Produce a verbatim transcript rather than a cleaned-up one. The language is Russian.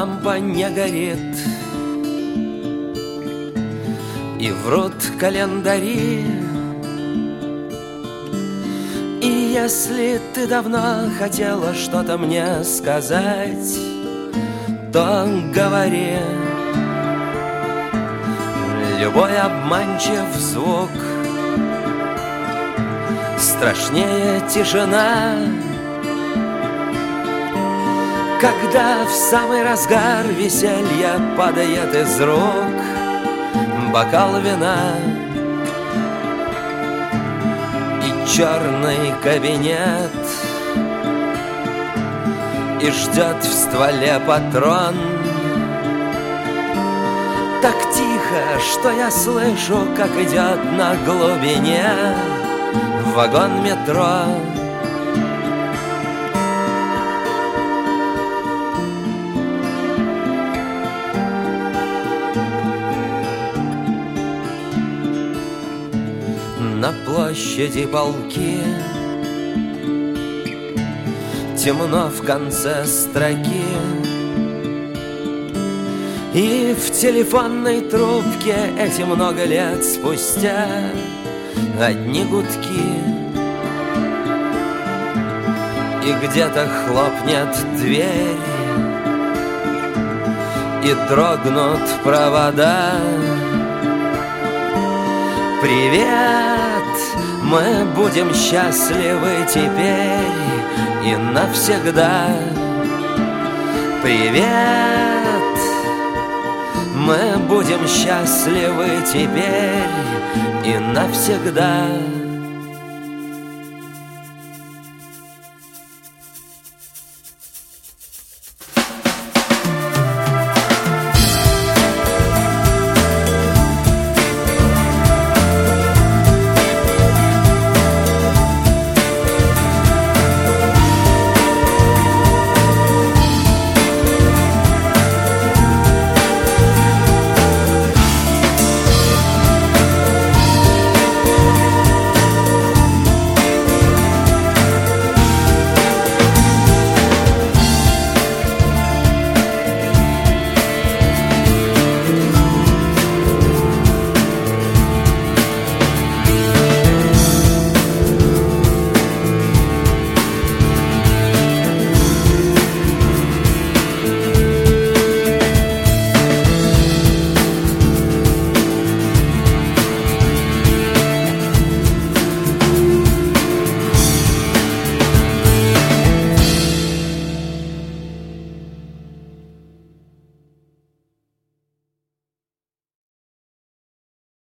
лампа не горит, и врут календари. И если ты давно хотела что-то мне сказать, то говори. Любой обманчив звук страшнее тишина, когда в самый разгар веселья падает из рук бокал вина. И черный кабинет, и ждет в стволе патрон. Так тихо, что я слышу, как идет на глубине вагон метро. На площади полки темно в конце строки, и в телефонной трубке эти много лет спустя одни гудки. И где-то хлопнет дверь, и дрогнут провода. Привет, мы будем счастливы теперь и навсегда. Привет, мы будем счастливы теперь и навсегда.